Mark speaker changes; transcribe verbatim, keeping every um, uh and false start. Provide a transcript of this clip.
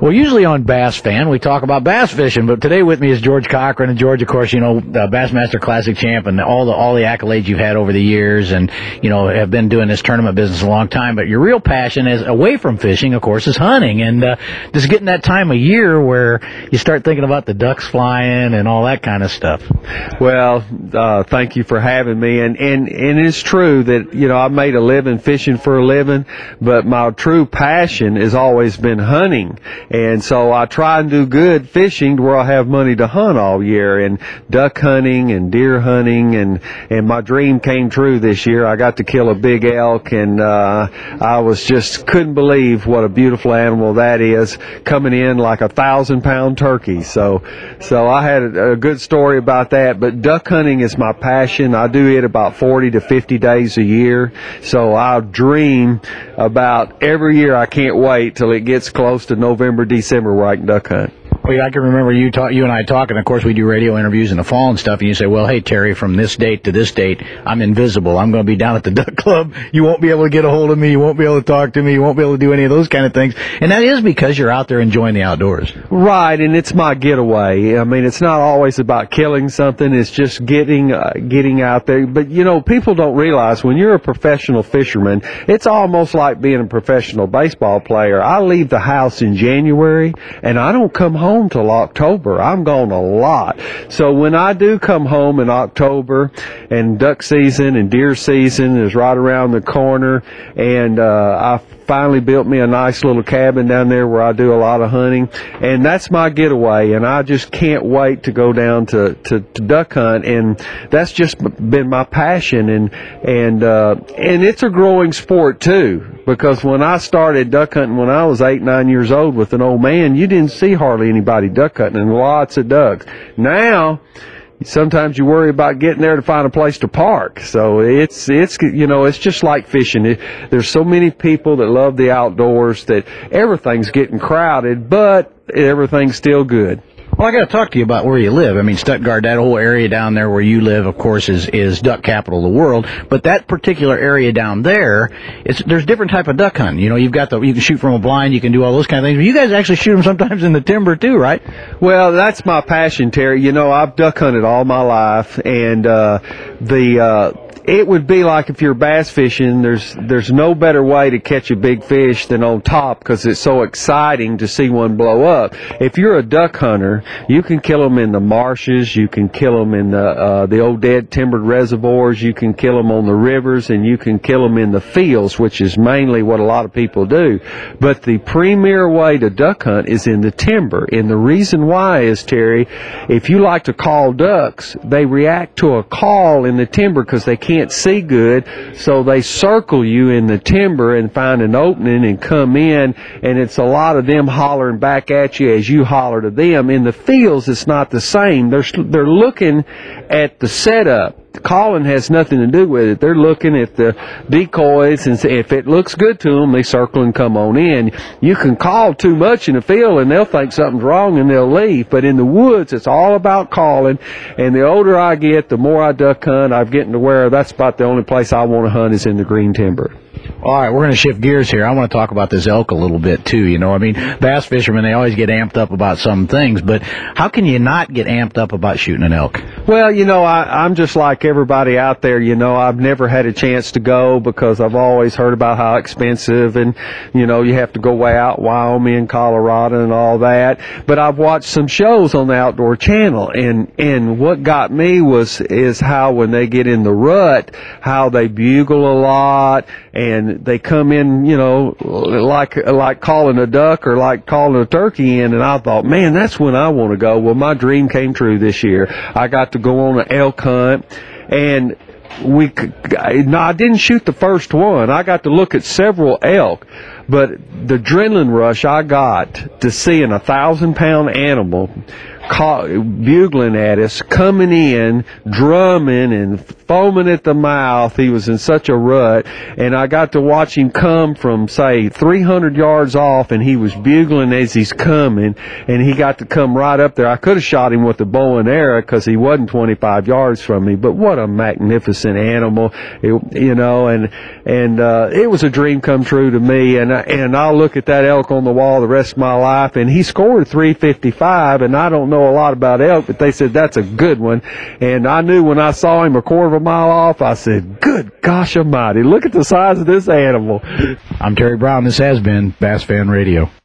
Speaker 1: Well, usually on Bass Fan, we talk about bass fishing, but today with me is George Cochran. And George, of course, you know, uh, Bassmaster Classic champ and all the all the accolades you've had over the years, and you know, have been doing this tournament business a long time. But your real passion is away from fishing, of course, is hunting, and uh, just getting that time of year where you start thinking about the ducks flying and all that kind of stuff.
Speaker 2: Well, uh, thank you for having me, and and and it's true that you know I made a living fishing for a living, but my true passion has always been hunting. And so I try and do good fishing to where I have money to hunt all year, and duck hunting and deer hunting, and, and my dream came true this year. I got to kill a big elk, and uh, I was just couldn't believe what a beautiful animal that is, coming in like a thousand pound turkey. So, so I had a, a good story about that, but duck hunting is my passion. I do it about forty to fifty days a year. So I dream about every year. I can't wait till it gets close to November, December where I can duck hunt.
Speaker 1: Well, I can remember you talk, you and I talking. Of course, we do radio interviews in the fall and stuff, and you say, well, hey, Terry, from this date to this date, I'm invisible. I'm going to be down at the duck club. You won't be able to get a hold of me. You won't be able to talk to me. You won't be able to do any of those kind of things. And that is because you're out there enjoying the outdoors.
Speaker 2: Right, and it's my getaway. I mean, it's not always about killing something. It's just getting uh, getting out there. But, you know, people don't realize when you're a professional fisherman, it's almost like being a professional baseball player. I leave the house in January, and I don't come home till October. I'm gone a lot. So when I do come home in October, and duck season and deer season is right around the corner, and uh, I finally built me a nice little cabin down there where I do a lot of hunting, and that's my getaway, and I just can't wait to go down to, to, to duck hunt, and that's just been my passion, and and uh, and it's a growing sport too, because when I started duck hunting when I was eight, nine years old with an old man, you didn't see hardly anybody duck hunting, and lots of ducks. Now, sometimes you worry about getting there to find a place to park. So it's, it's you know, it's just like fishing. It, there's so many people that love the outdoors that everything's getting crowded, but everything's still good.
Speaker 1: Well, I got to talk to you about where you live. I mean, Stuttgart, that whole area down there where you live, of course, is is duck capital of the world. But that particular area down there, it's there's different type of duck hunting. You know, you've got the you can shoot from a blind, you can do all those kind of things. But you guys actually shoot them sometimes in the timber too, right?
Speaker 2: Well, that's my passion, Terry. You know, I've duck hunted all my life, and uh, the. Uh, It would be like if you're bass fishing, there's there's no better way to catch a big fish than on top, because it's so exciting to see one blow up. If you're a duck hunter, you can kill them in the marshes, you can kill them in the uh, the old dead timbered reservoirs, you can kill them on the rivers, and you can kill them in the fields, which is mainly what a lot of people do. But the premier way to duck hunt is in the timber, and the reason why is, Terry, if you like to call ducks, they react to a call in the timber because they can't can't see good, so they circle you in the timber and find an opening and come in, and it's a lot of them hollering back at you as you holler to them. In the fields, it's not the same. They're, they're looking at the setup. The calling has nothing to do with it. They're looking at the decoys, and if it looks good to them, they circle and come on in. You can call too much in the field, and they'll think something's wrong, and they'll leave. But in the woods, it's all about calling, and the older I get, the more I duck hunt. I'm getting to where that's about the only place I want to hunt is in the green timber.
Speaker 1: All right, we're going to shift gears here. I want to talk about this elk a little bit, too. You know, I mean, bass fishermen, they always get amped up about some things, but how can you not get amped up about shooting an elk?
Speaker 2: Well, you know, I, I'm just like everybody out there. You know, I've never had a chance to go because I've always heard about how expensive, and, you know, you have to go way out Wyoming, Colorado, and all that. But I've watched some shows on the Outdoor Channel, and, and what got me was is how when they get in the rut, how they bugle a lot, and they come in, you know, like like calling a duck or like calling a turkey in, and I thought, man, that's when I want to go. Well, my dream came true this year. I got to go on an elk hunt, and we no, I didn't shoot the first one. I got to look at several elk, but the adrenaline rush I got to seeing a thousand pound animal call, bugling at us, coming in, drumming and foaming at the mouth. He was in such a rut, and I got to watch him come from, say, three hundred yards off, and he was bugling as he's coming, and he got to come right up there. I could have shot him with the bow and arrow because he wasn't twenty-five yards from me, but what a magnificent animal, it, you know, and and uh, it was a dream come true to me, and, and I'll look at that elk on the wall the rest of my life, and he scored three fifty-five, and I don't know a lot about elk, but they said that's a good one, and I knew when I saw him a quarter of a mile off, I said, good gosh almighty, look at the size of this animal.
Speaker 1: I'm Terry Brown. This has been Bass Fan Radio.